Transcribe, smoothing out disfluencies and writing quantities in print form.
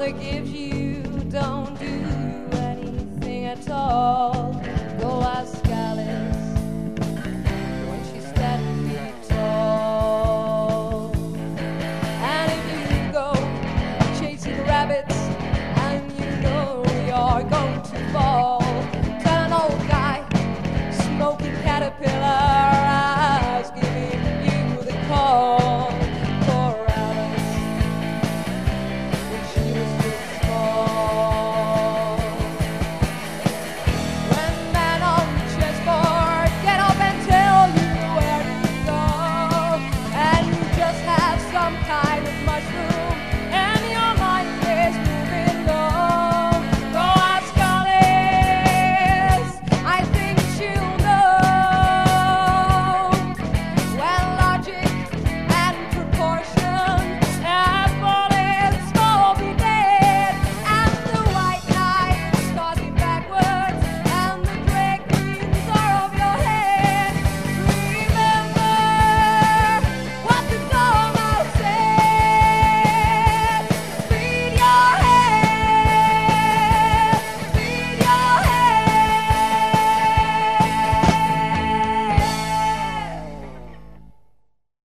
mother gives you, don't do anything at all. Go ask Alice when she's 10 feet tall. And if you go chasing rabbits and you know you're going to fall, tell an old guy smoking caterpillar